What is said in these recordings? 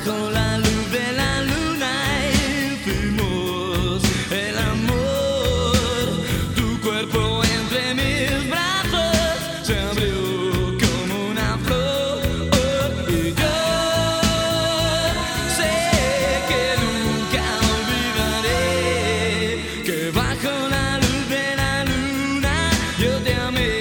bajo la luz de la luna hicimos el amor. Tu cuerpo entre mis brazos se abrió como una flor. Y yo sé que nunca olvidaré que bajo la luz de la luna yo te amé.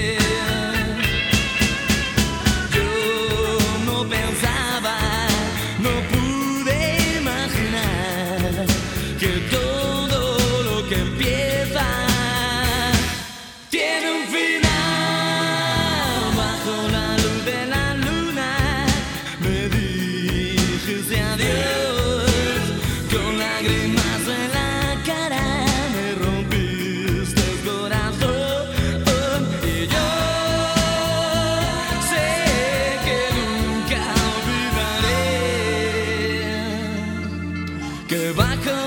Que todo lo que empieza tiene un final. Bajo la luz de la luna me dijiste adiós. Con lágrimas en la cara me rompiste el corazón. Y yo sé que nunca olvidaré que bajo